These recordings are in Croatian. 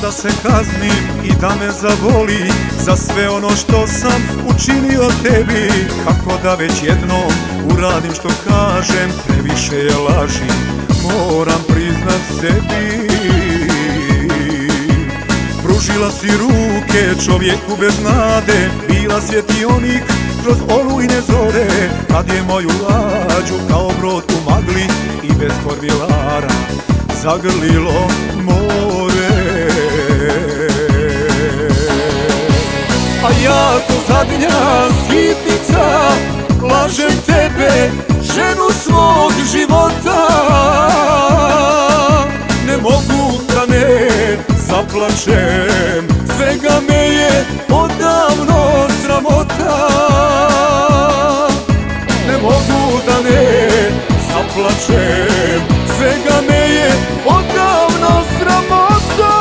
da se kaznim i da me zaboli za sve ono što sam učinio tebi. Kako da već jednom uradim što kažem, previše je laži, moram priznat sebi. Pružila si ruke čovjeku bez nade, bila svjetionik kroz olujne zore, kad je moju lađu kao brod u magli i bez kormilara zagrlilo more. A ja ko zadnja skitnica lažem tebe, ženu svog života. Ne mogu da ne zaplačem, svega me je odavno sramota. Ne mogu da ne zaplačem, svega me je odavno sramota.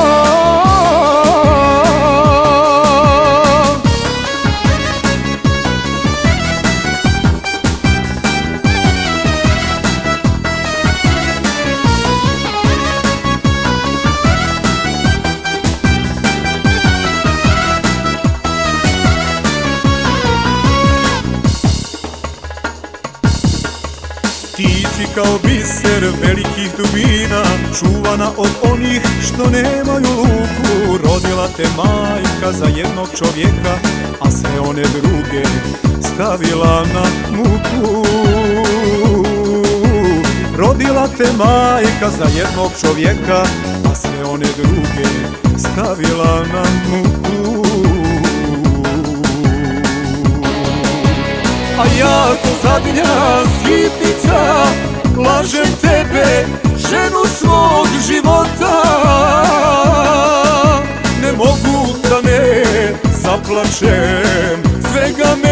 Ti si kao biser velikih dubina, čuvana od onih što nemaju luku. Rodila te majka za jednog čovjeka, a sve one druge stavila na muku. Rodila te majka za jednog čovjeka, a sve one druge stavila na muku. A ja ko zadnja skitnica lažem tebe, ženu svog života. Ne mogu da ne zaplačem, svega me